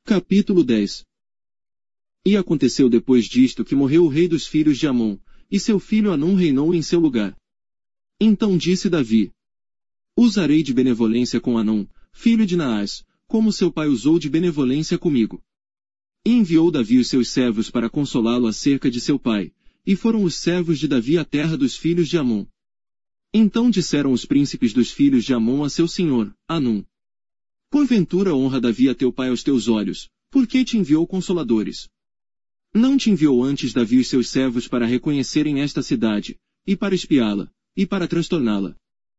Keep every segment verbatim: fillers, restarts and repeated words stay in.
Capítulo dez. E aconteceu depois disto que morreu o rei dos filhos de Amon, e seu filho Hanum reinou em seu lugar. Então disse Davi: Usarei de benevolência com Hanum, filho de Naás, como seu pai usou de benevolência comigo. E enviou Davi os seus servos para consolá-lo acerca de seu pai, e foram os servos de Davi à terra dos filhos de Amon. Então disseram os príncipes dos filhos de Amon a seu senhor, Hanum: Porventura honra Davi a teu pai aos teus olhos, por que te enviou consoladores? Não te enviou antes Davi os seus servos para reconhecerem esta cidade, e para espiá-la, e para transtorná-la?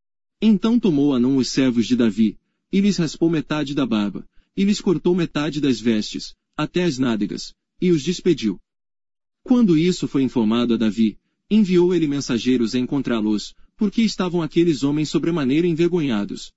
Então tomou Hanum os servos de Davi, e lhes raspou metade da barba, e lhes cortou metade das vestes, até as nádegas, e os despediu. Quando isso foi informado a Davi, enviou ele mensageiros a encontrá-los, porque estavam aqueles homens sobremaneira envergonhados.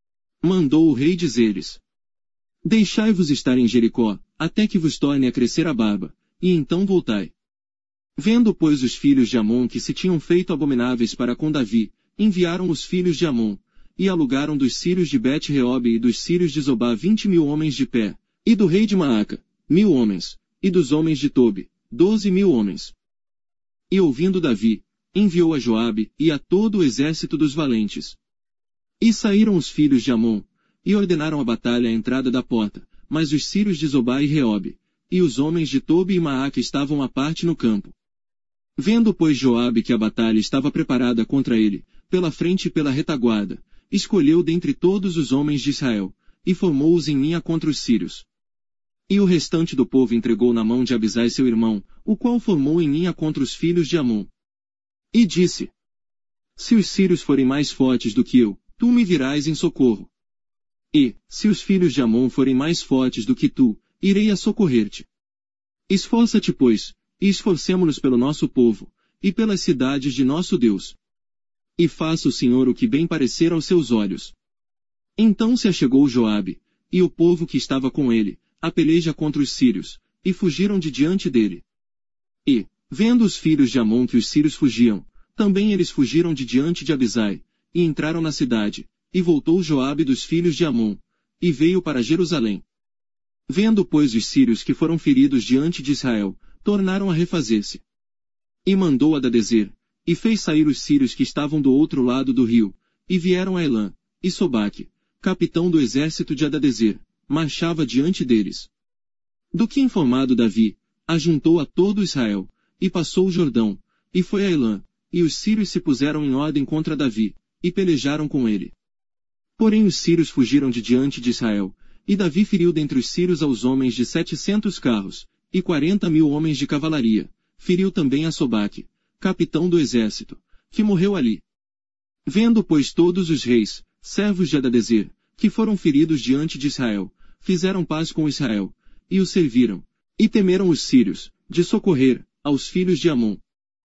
Mandou o rei dizer-lhes: Deixai-vos estar em Jericó, até que vos torne a crescer a barba, e então voltai. Vendo pois os filhos de Amon que se tinham feito abomináveis para com Davi, enviaram os filhos de Amon, e alugaram dos sírios de Bet-Reob e dos sírios de Zobá vinte mil homens de pé, e do rei de Maaca, mil homens, e dos homens de Tobi, doze mil homens. E ouvindo Davi, enviou a Joabe e a todo o exército dos valentes. E saíram os filhos de Amon, e ordenaram a batalha à entrada da porta, mas os sírios de Zobá e Reob, e os homens de Tobi e Maaca estavam à parte no campo. Vendo pois Joabe que a batalha estava preparada contra ele, pela frente e pela retaguarda, escolheu dentre todos os homens de Israel, e formou-os em linha contra os sírios. E o restante do povo entregou na mão de Abisai seu irmão, o qual formou em linha contra os filhos de Amon. E disse: Se os sírios forem mais fortes do que eu, tu me virás em socorro. E, se os filhos de Amon forem mais fortes do que tu, irei a socorrer-te. Esforça-te, pois, e esforcemo-nos pelo nosso povo, e pelas cidades de nosso Deus. E faça o Senhor o que bem parecer aos seus olhos. Então se achegou Joabe, e o povo que estava com ele, a peleja contra os sírios, e fugiram de diante dele. E, vendo os filhos de Amon que os sírios fugiam, também eles fugiram de diante de Abisai, e entraram na cidade, e voltou Joabe dos filhos de Amon, e veio para Jerusalém. Vendo pois os sírios que foram feridos diante de Israel, tornaram a refazer-se. E mandou Adadezer, e fez sair os sírios que estavam do outro lado do rio, e vieram a Elã, e Sobaque, capitão do exército de Adadezer, marchava diante deles. Do que informado Davi, ajuntou a todo Israel, e passou o Jordão, e foi a Elã, e os sírios se puseram em ordem contra Davi, e pelejaram com ele. Porém os sírios fugiram de diante de Israel, e Davi feriu dentre os sírios aos homens de setecentos carros, e quarenta mil homens de cavalaria, feriu também a Sobaque, capitão do exército, que morreu ali. Vendo pois todos os reis, servos de Adadezer, que foram feridos diante de Israel, fizeram paz com Israel, e o serviram, e temeram os sírios, de socorrer, aos filhos de Amon.